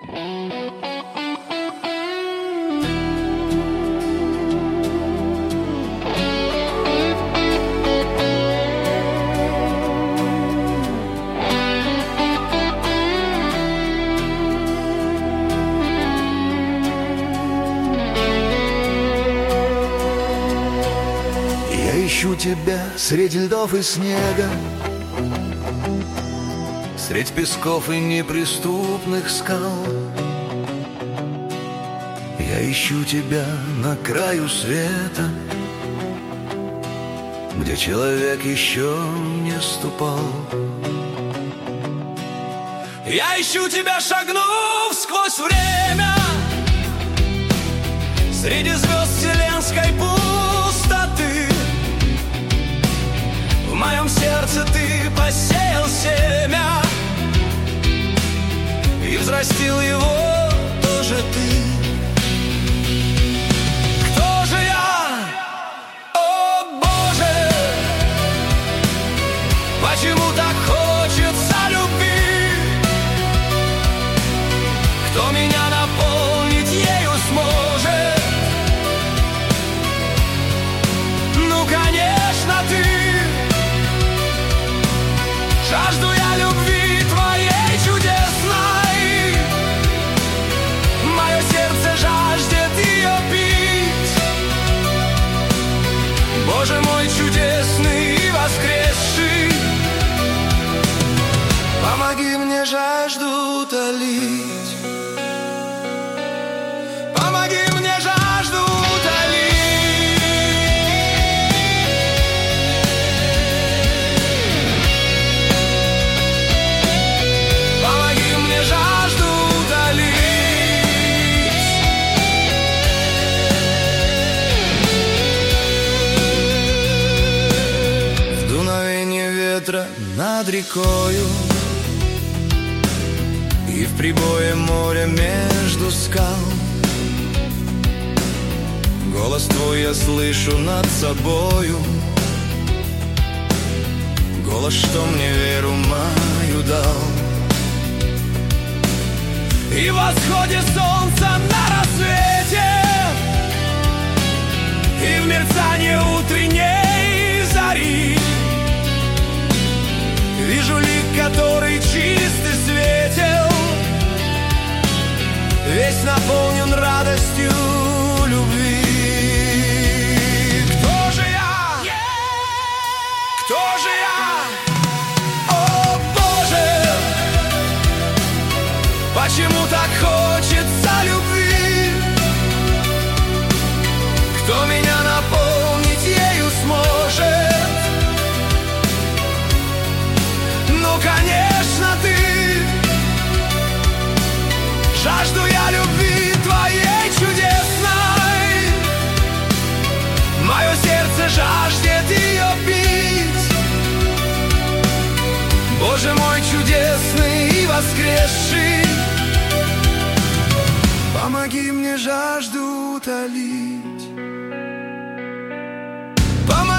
Ищу тебя среди льдов и снега, средь песков и неприступных скал. Я ищу тебя на краю света, где человек еще не ступал. Я ищу тебя, шагнув сквозь время, среди звезд вселенской пустоты. В моем сердце ты посеял семя и взрастил его тоже ты. Кто же я? О, Боже! Почему так хочется любви? Кто меня наполнить ею сможет? Ну, конечно, ты. Жажду я любви твоей чудесной, мое сердце жаждет ее пить. Боже мой чудесный и воскресший, помоги мне жажду утолить. Помоги мне жажду утолить. Над рекою и в прибое моря между скал голос твой я слышу над собою, голос, что мне веру мою дал. И в восходе солнца на рассвете, и в мерцании утренней зари вижу лик, который чист и светел, весь наполнен радостью любви. Кто же я? Кто же я? О, Боже! Почему так хочется любви? Кто меня наполнить ею сможет? Конечно, ты. Жажду я любви твоей чудесной, мое сердце жаждет ее пить. Боже мой чудесный и воскресший, помоги мне жажду утолить. Помоги